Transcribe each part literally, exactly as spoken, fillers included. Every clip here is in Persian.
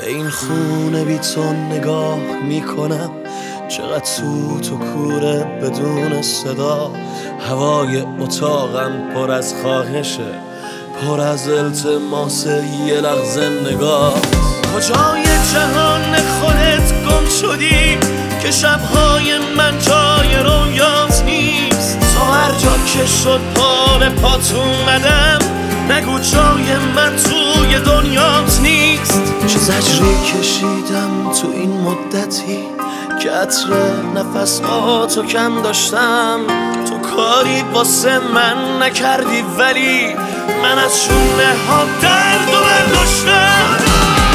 به این خونه بی تو نگاه میکنم، چقدر سوت و کوره بدون صدا. هوای اتاقم پر از خواهشه، پر از التماس یه لحظه نگاه. کجای جهان خودت گم شدی که شبهای من جای رویات نیست؟ تا هر جا که شد پا به پات اومدم، نگو جای من توی دنیات نیست. چه زجری کشیدم تو این مدتی که عطر نفساتو کم داشتم. تو کاری واسه من نکردی ولی من از شونه ها درد و برداشتم.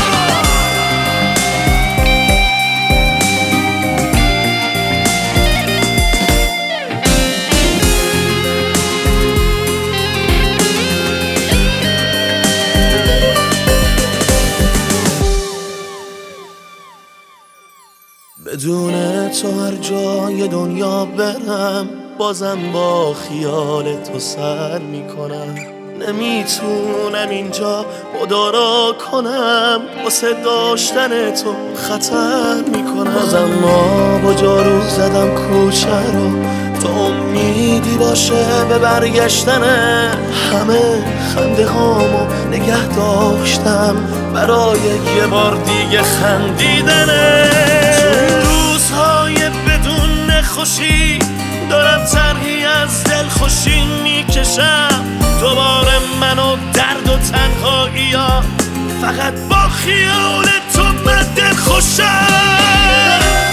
بدون تو هر جای دنیا برم، بازم با خیال تو سر میکنم. نمیتونم اینجا مدارا کنم، واسه داشتن تو خطر میکنم. بازم ما با جارو زدم کوچه رو، تا امیدی باشه به برگشتنه. همه خنده هامو نگه داشتم برای یه بار دیگه خندیدنه. خوشی دارم طرحی از دل خوشی میکشم، دوباره منو درد و تنهایی ها، فقط با خیال تو من دل خوشم.